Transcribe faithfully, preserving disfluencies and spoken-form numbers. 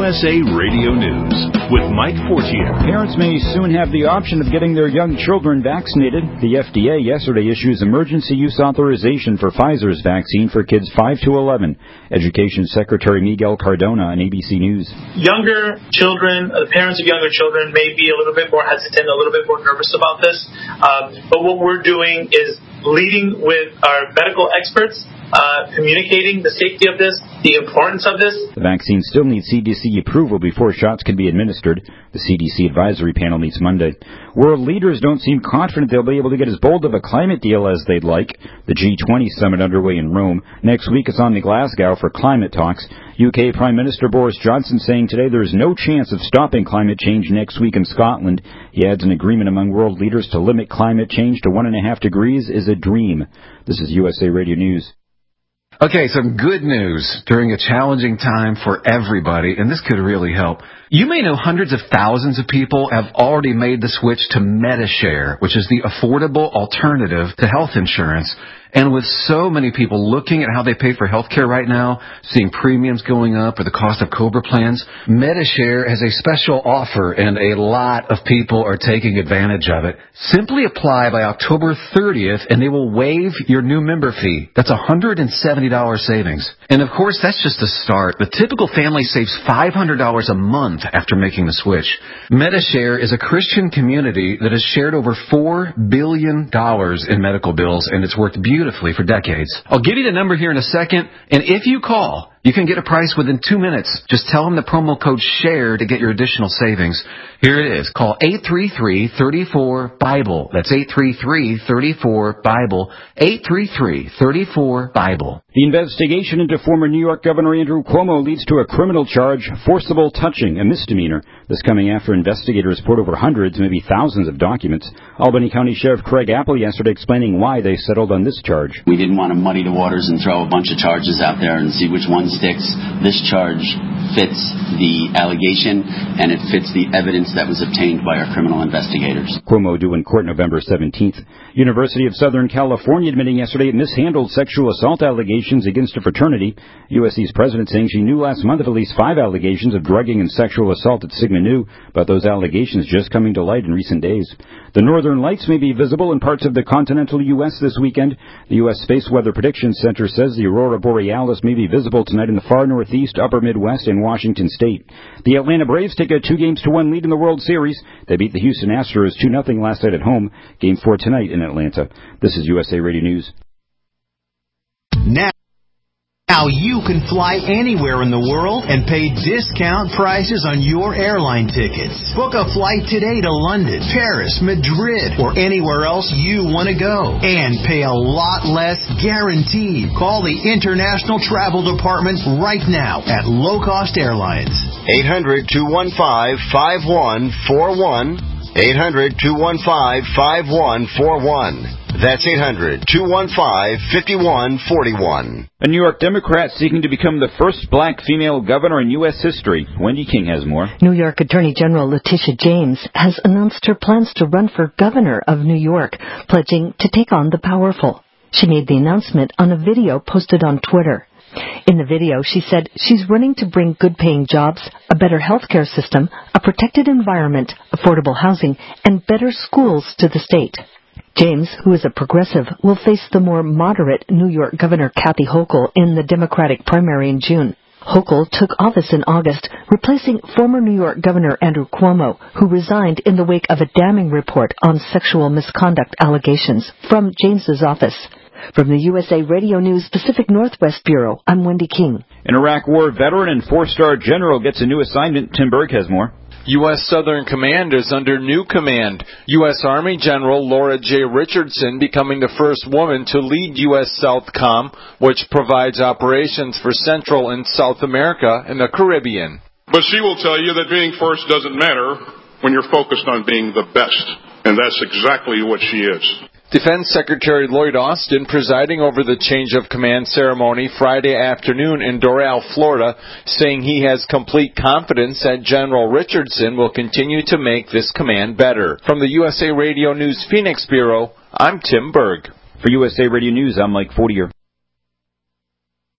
S A Radio News with Mike Fortier. Parents may soon have the option of getting their young children vaccinated. The F D A yesterday issues emergency use authorization for Pfizer's vaccine for kids five to eleven. Education Secretary Miguel Cardona on A B C News. Younger children, the parents of younger children may be a little bit more hesitant, a little bit more nervous about this. Um, but what we're doing is leading with our medical experts, uh, communicating the safety of this, the importance of this. The vaccine still needs C D C approval before shots can be administered. The C D C advisory panel meets Monday. World leaders don't seem confident they'll be able to get as bold of a climate deal as they'd like. The G twenty summit underway in Rome. Next week it's on to Glasgow for climate talks. U K Prime Minister Boris Johnson saying today there is no chance of stopping climate change next week in Scotland. He adds an agreement among world leaders to limit climate change to one and a half degrees is a dream. This is U S A Radio News. Okay, some good news during a challenging time for everybody, and this could really help. You may know hundreds of thousands of people have already made the switch to Medi-Share, which is the affordable alternative to health insurance. And with so many people looking at how they pay for health care right now, seeing premiums going up or the cost of COBRA plans, Medi-Share has a special offer, and a lot of people are taking advantage of it. Simply apply by October thirtieth, and they will waive your new member fee. That's one hundred seventy dollars savings. And of course, that's just the start. The typical family saves five hundred dollars a month after making the switch. Medi-Share is a Christian community that has shared over four billion dollars in medical bills, and it's worked beautifully for decades. I'll give you the number here in a second, and if you call, you can get a price within two minutes. Just tell them the promo code SHARE to get your additional savings. Here it is. Call eight three three, three four, BIBLE. That's eight three three, three four, BIBLE. eight three three, three four, BIBLE. The investigation into former New York Governor Andrew Cuomo leads to a criminal charge, forcible touching, a misdemeanor. This coming after investigators poured over hundreds, maybe thousands of documents. Albany County Sheriff Craig Apple yesterday explaining why they settled on this charge. We didn't want to muddy the waters and throw a bunch of charges out there and see which one sticks. This charge fits the allegation, and it fits the evidence that was obtained by our criminal investigators. Cuomo due in court November seventeenth. University of Southern California admitting yesterday it mishandled sexual assault allegations against a fraternity. U S C's president saying she knew last month of at least five allegations of drugging and sexual assault at Sigma Nu, but those allegations just coming to light in recent days. The northern lights may be visible in parts of the continental U S this weekend. The U S Space Weather Prediction Center says the aurora borealis may be visible tonight in the far northeast, upper Midwest, and Washington State. The Atlanta Braves take a two games to one lead in the World Series. They beat the Houston Astros two nothing last night at home. Game four tonight in Atlanta. This is U S A Radio News. Now. Now you can fly anywhere in the world and pay discount prices on your airline tickets. Book a flight today to London, Paris, Madrid, or anywhere else you want to go. And pay a lot less guaranteed. Call the International Travel Department right now at Low Cost Airlines. eight hundred, two one five, five one four one. eight hundred, two one five, five one four one. That's eight hundred, two one five, five one four one. A New York Democrat seeking to become the first black female governor in U S history. Wendy King has more. New York Attorney General Letitia James has announced her plans to run for governor of New York, pledging to take on the powerful. She made the announcement on a video posted on Twitter. In the video, she said she's running to bring good-paying jobs, a better healthcare system, a protected environment, affordable housing, and better schools to the state. James, who is a progressive, will face the more moderate New York Governor Kathy Hochul in the Democratic primary in June. Hochul took office in August, replacing former New York Governor Andrew Cuomo, who resigned in the wake of a damning report on sexual misconduct allegations from James's office. From the U S A Radio News Pacific Northwest Bureau, I'm Wendy King. An Iraq War veteran and four-star general gets a new assignment. Tim Berg has more. U S Southern Command is under new command. U S Army General Laura J. Richardson becoming the first woman to lead U S SOUTHCOM, which provides operations for Central and South America and the Caribbean. But she will tell you that being first doesn't matter when you're focused on being the best. And that's exactly what she is. Defense Secretary Lloyd Austin presiding over the change of command ceremony Friday afternoon in Doral, Florida, saying he has complete confidence that General Richardson will continue to make this command better. From the U S A Radio News Phoenix Bureau, I'm Tim Berg. For U S A Radio News, I'm Mike Fortier.